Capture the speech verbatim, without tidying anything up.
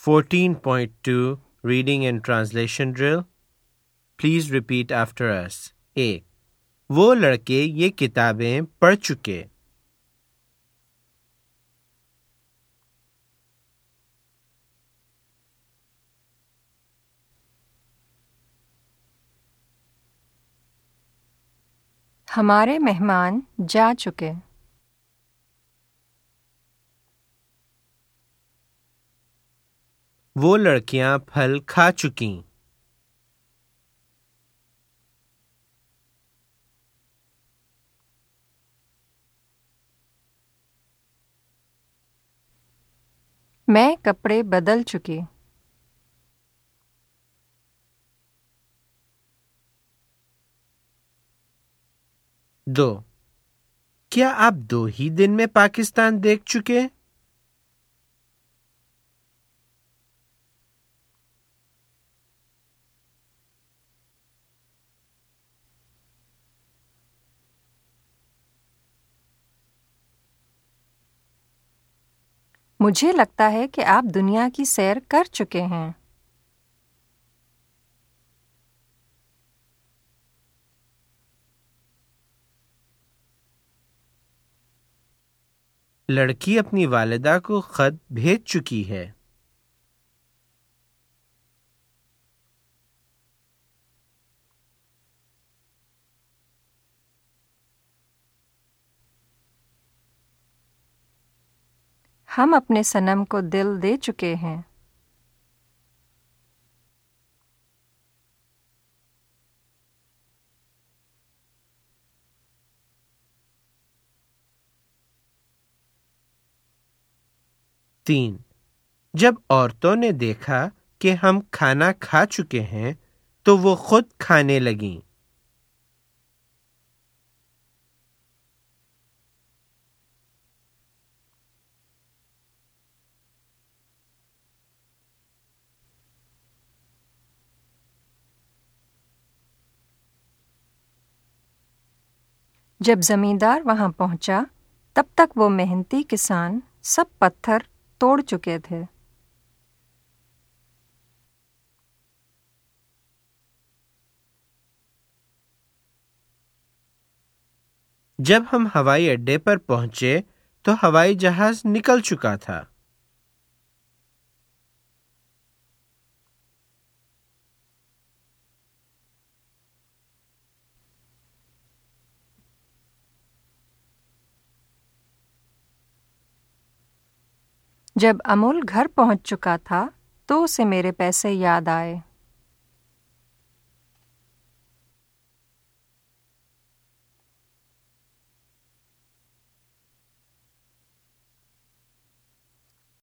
fourteen point two Reading and Translation Drill. Please repeat after us. A. وہ لڑکے یہ کتابیں پڑھ چکے. ہمارے مہمان جا چکے. وہ لڑکیاں پھل کھا چکیں. میں کپڑے بدل چکی. دو. کیا آپ دو ہی دن میں پاکستان دیکھ چکے؟ مجھے لگتا ہے کہ آپ دنیا کی سیر کر چکے ہیں. لڑکی اپنی والدہ کو خط بھیج چکی ہے. ہم اپنے صنم کو دل دے چکے ہیں. تین. جب عورتوں نے دیکھا کہ ہم کھانا کھا چکے ہیں تو وہ خود کھانے لگیں. جب زمیندار وہاں پہنچا تب تک وہ محنتی کسان سب پتھر توڑ چکے تھے. جب ہم ہوائی اڈے پر پہنچے تو ہوائی جہاز نکل چکا تھا. جب امول گھر پہنچ چکا تھا تو اسے میرے پیسے یاد آئے.